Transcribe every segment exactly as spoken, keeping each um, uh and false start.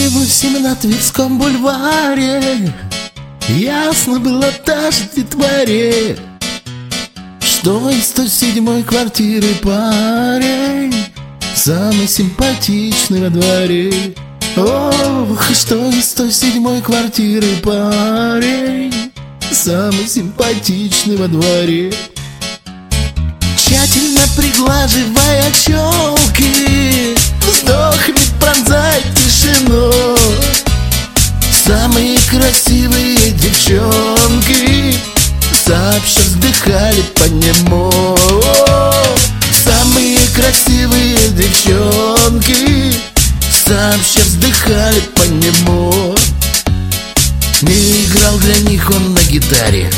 Двадцать восемь на Тверском бульваре. Ясно было даже детворе, что из сто седьмой квартиры парень самый симпатичный во дворе. Ох, что из сто седьмой квартиры парень самый симпатичный во дворе. Тщательно приглаживая челки, вздохами пронзает тишину. Самые красивые девчонки сообща вздыхали по нему. Самые красивые девчонки сообща вздыхали по нему. Не играл для них он на гитаре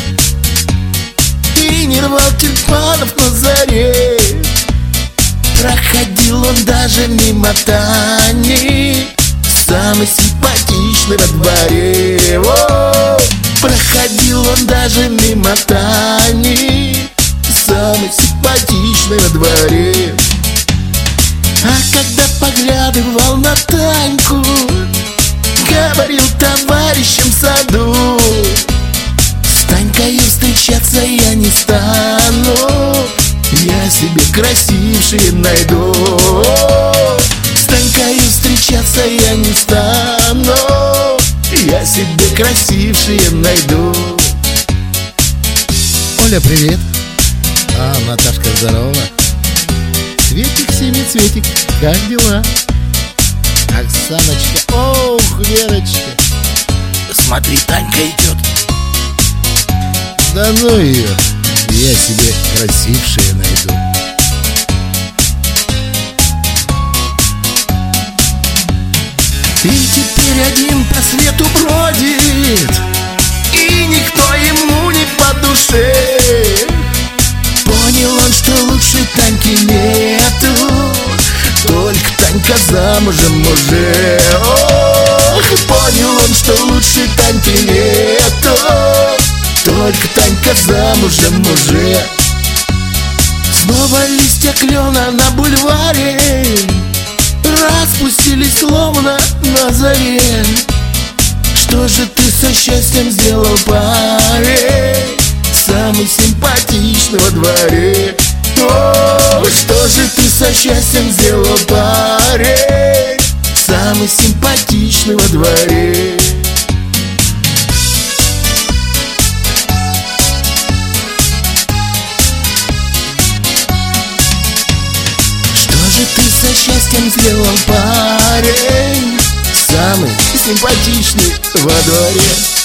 и не рвал тюльпанов на заре. Проходил он даже мимо Тани, самый симпатичный во дворе. О, проходил он даже мимо Тани, самый симпатичный во дворе. А когда поглядывал на Таньку, говорил товарищам в саду: с Танькою встречаться я не стану, я себе красившие найду. С Танькою встречаться я не стану, я себе красившие найду. Оля, привет. А, Наташка, здорово. Цветик, семицветик, как дела? Оксаночка, ох, Верочка. Смотри, Танька идет. Да ну ее, я себе красившие найду. И теперь один по свету бродит, и никто ему не по душе. Понял он, что лучше Таньки нету, только Танька замужем уже. Ох, понял он, что лучше Таньки нету, только Танька замужем уже. Снова листья клена на бульваре распустились словно на заре. Что же ты со счастьем сделал, парень, самый симпатичный во дворе? О, что же ты со счастьем сделал, парень, самый симпатичный во дворе? Что же ты со счастьем сделал, парень, самый симпатичный во дворе?